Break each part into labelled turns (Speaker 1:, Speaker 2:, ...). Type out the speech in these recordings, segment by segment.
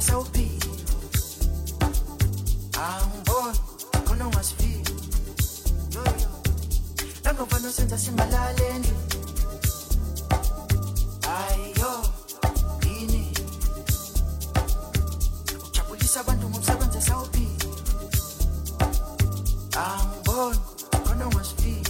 Speaker 1: sawuphila angiboni khona ungasifika yoyo langofana senza singalali endlini ayo yini ujabulisa abantu ngomsebenzi sawuphila angiboni khona ungasifika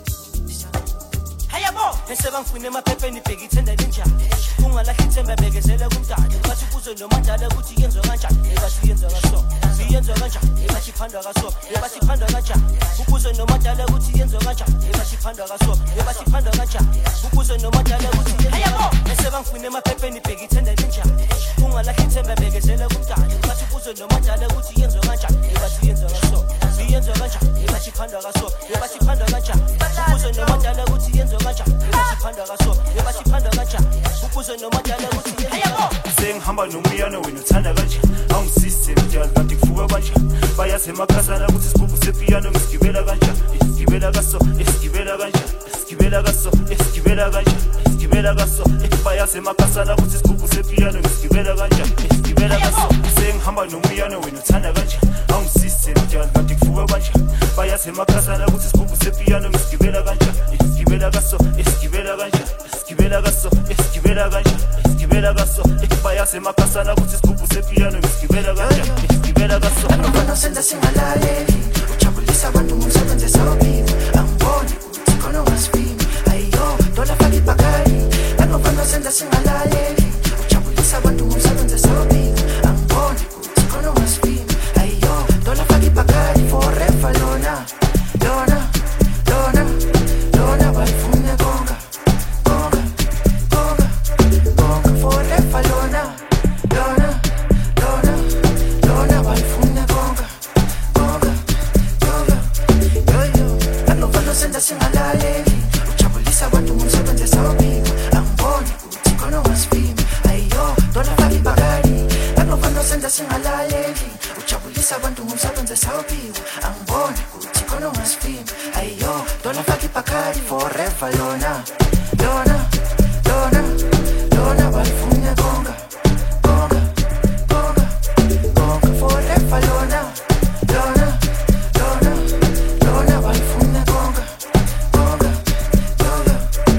Speaker 1: hayabo esebangifune emaphepheni bheka ithenda linjani ungalahli ithemba bekezela kumdala bathi kuze nomadala ukuthi yenziwa kanjani bathi yenziwa kaso siyenziwa kanjani bathi phandwa kaso bathi phandwa kanjani ukuze nomadala ukuthi yenziwa kanjani bathi phandwa kaso bathi phandwa kanjani ukuze nomadala ukuthi hayabo esebangifune emaphepheni bheka ithenda linjani ungalahli ithemba bekezela kumdala bathi kuze nomadala ukuthi yenziwa kanjani bathi yenziwa kaso siyenziwa kanjani bathi phandwa kaso bathi phandwa kanjani ukuze nomadala ukuthi yenziwa kanjani bathi phandwa kaso bathi phandwa kanjani ukuze nomadala ukuthi hayabo
Speaker 2: sengihamba nomuyana wena uthanda kanjani awungisise mdala kanti kufuka kanjani bayazi emakhasana ukuthi isigubhu sepiyano ngisigibela kanjani isigibela kaso isigibela kanjani isigibela kaso isigibela kanjani isigibela kaso bayazi emakhasana ukuthi isigubhu sepiyano ngisigibela kanjani isigibela kaso sengihamba nomuyana wena uthanda kanjani awungisise mdala kanti kufuka kanjani bayazi emakhasana ukuthi isigubhu sepiyano ngisigibela kanjani isigibela kaso isigibela kanjani isigibela kaso isigibela kanjani isigibela kaso bayazi emakhasana ukuthi isigubhu sepiyano ngisigibela kanjani isigibela kaso
Speaker 1: angibona senza singalaleli ujabulisa abantu ngomsebenzi sawuphila angiboni ukuthi khona ungasifika ayo ndola faka ibhakari angibona senza singalaleli ujabulisa abantu ngomsebenzi sawuphila angiboni ukuthi khona ungasifika ayo ndola faka ibhakari forever lona lona lona lona balifune konga konga konga konga forever lona lona lona lona balifune konga konga konga yoyo angibona senza singalaleli ujabulisa abantu ngomsebenzi sawuphila angiboni ukuthi khona ungasifika ayo ndola faka ibhakari angibona senza singalaleli ujabulisa abantu ngomsebenzi sawuphila angiboni ukuthi khona ungasifika ayo ndola faka ibhakari forever lona lona lona lona balifune konga konga konga konga forever lona lona lona lona balifune konga konga konga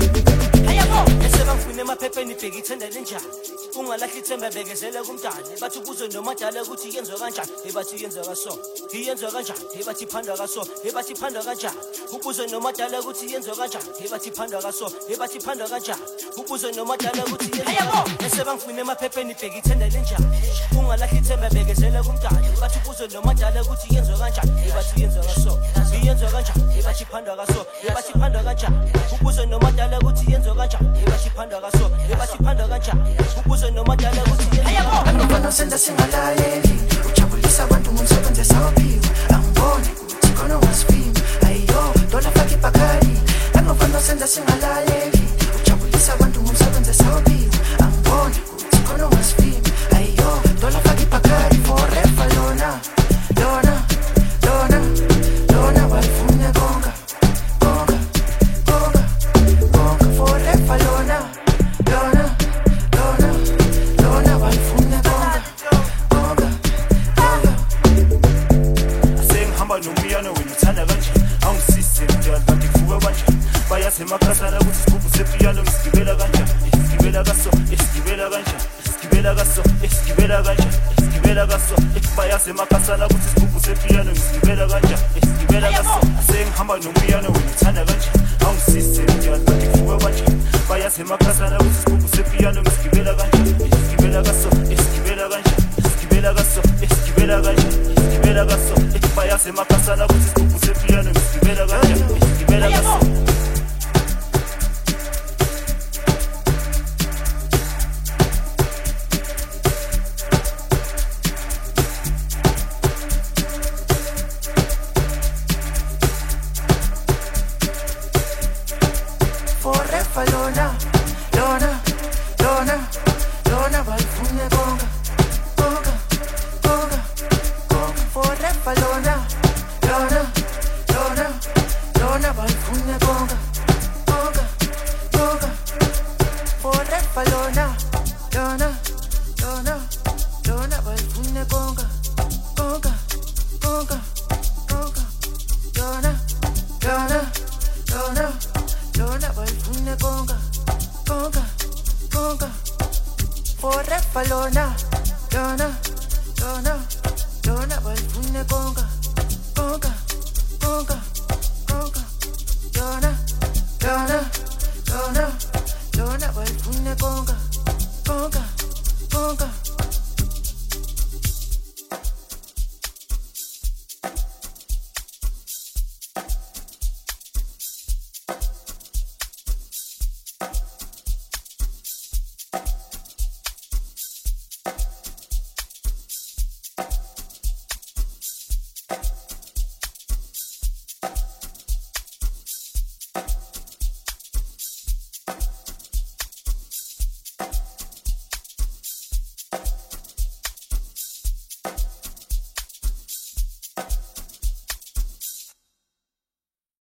Speaker 3: hayabo esebangifune emaphepheni bheka ithenda linjani ungalahli ithemba bekezela kumdala bathi kuze nomadala ukuthi yenziwa kanjani bathi yenziwa kaso iyenziwa kanjani bathi phandwa kaso bathi phandwa kanjani ukuze nomadala ukuthi yenziwa kanjani bathi phandwa kaso bathi phandwa kanjani ukuze nomadala ukuthi hayabo esebangifune emaphepheni bheka ithenda linjani ungalahli ithemba bekezela kumdala bathi kuze nomadala ukuthi yenziwa kanjani bathi yenziwa kaso iyenziwa kanjani bathi phandwa kaso bathi phandwa kanjani ukuze nomadala ukuthi yenziwa kanjani bathi phandwa kaso bathi phandwa kanjani ukuze nomadala ukuthi hayabo
Speaker 1: angibona senza singalaleli ujabulisa abantu ngomsebenzi sawuphila angiboni ukuthi khona ungasifika ayo ndola faka ibhakari angibona senza singalaleli ujabulisa abantu ngomsebenzi sawuphila angiboni ukuthi khona ungasifika ayo ndola faka ibhakari forever lona lona lona lona balifune konga konga konga konga forever lona lona lona lona balifune konga konga konga
Speaker 2: sengihamba nomuyana wena uthanda kanjani awungisise mdala kanti kufuka kanjani bayazi emakhasana ukuthi isigubhu sepiyano ngisigibela kanjani isigibela kaso isigibela kanjani isigibela kaso isigibela kanjani isigibela kaso bayazi emakhasana ukuthi isigubhu sepiyano ngisigibela kanjani isigibela kaso sengihamba nomuyana wena uthanda kanjani awungisise mdala kanti kufuka kanjani bayazi emakhasana ukuthi isigubhu sepiyano ngisigibela kanjani isigibela kaso isigibela kanjani isigibela kaso isigibela kanjani isigibela kaso bayazi emakhasana ukuthi isigubhu sepiyano ngisigibela kanjani isigibela kaso
Speaker 1: forever lona lona lona lona balifune konga konga konga konga forever lona lona lona lona balifune konga konga konga forever lona lona lona lona
Speaker 4: bayifune konga konga konga konga yona yona yona yona bayifune konga konga konga forever lona yona yona yona bayifune konga konga konga konga yona yona yona yona bayifune konga konga konga